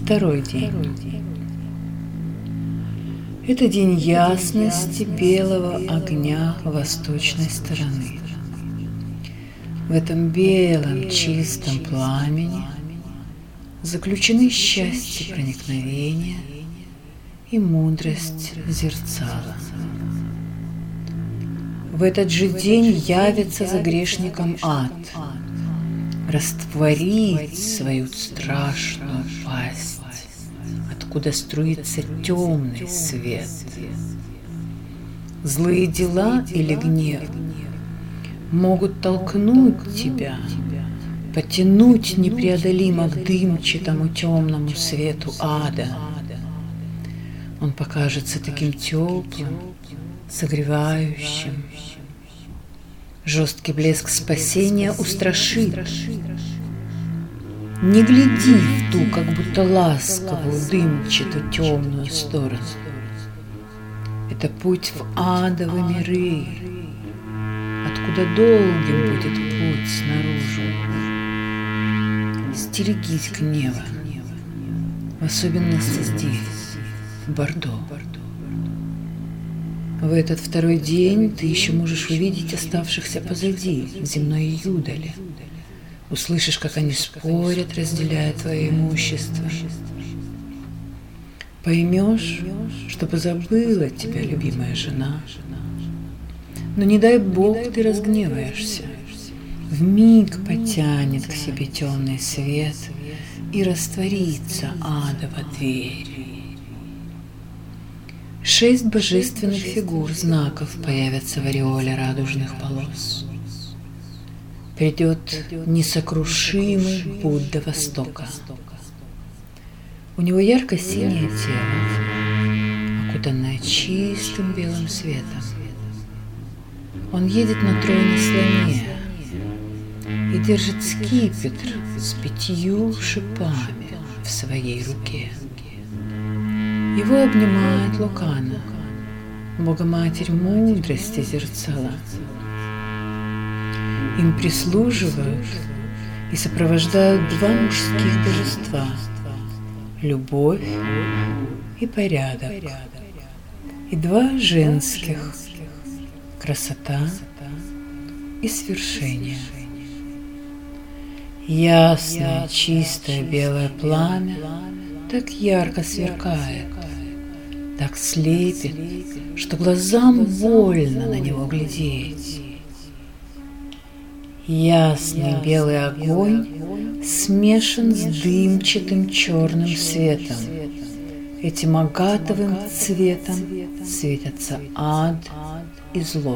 Второй день. Это день ясности белого огня восточной стороны. В этом белом чистом пламени заключены счастье проникновения и мудрость зерцала. В этот же день явится за грешником ад, растворить свою страшную пасть, откуда струится темный свет. Злые дела или гнев могут толкнуть тебя, потянуть непреодолимо к дымчатому темному свету ада. Он покажется таким теплым, согревающим. Жесткий блеск спасения устрашит. Не гляди в ту, как будто ласковую, дымчатую, темную сторону. Это путь в адовые миры, откуда долгим будет путь снаружи. Стерегись гнева, в особенности здесь, в Бордо. В этот второй день ты еще можешь увидеть оставшихся позади, в земной юдоле. Услышишь, как они спорят, разделяя твое имущество. Поймешь, что позабыла тебя любимая жена. Но не дай Бог ты разгневаешься. Вмиг потянет к себе темный свет и растворится адова дверь. 6 божественных фигур, знаков появятся в ореоле радужных полос. Придет несокрушимый Будда Востока. У него ярко-синее тело, окутанное чистым белым светом. Он едет на троне слоне и держит скипетр с 5 шипами в своей руке. Его обнимает Локана, Богоматерь мудрости зерцала. Им прислуживают и сопровождают 2 мужских божества – любовь и порядок, и 2 женских – красота и свершение. Ясное, чистое белое пламя так ярко сверкает, так слепит, что глазам больно на него глядеть. Ясный белый огонь смешан с дымчатым черным светом. Этим агатовым цветом светятся ад и зло.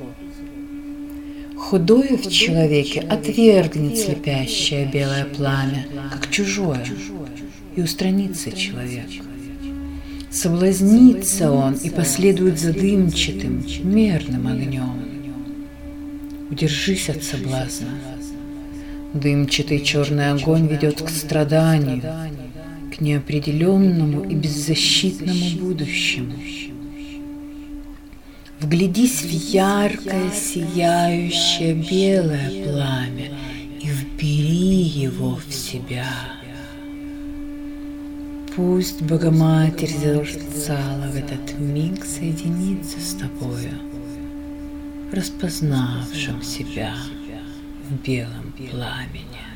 Худое в человеке отвергнет слепящее белое пламя, как чужое, и устранится человек. Соблазнится он и последует за дымчатым, мерным огнем. Удержись от соблазна. Дымчатый черный огонь ведет к страданию, к неопределенному и беззащитному будущему. Вглядись в яркое, сияющее белое пламя и вбери его в себя. Пусть Богоматерь зерцала в этот миг соединится с тобою, распознавшим себя в белом пламени.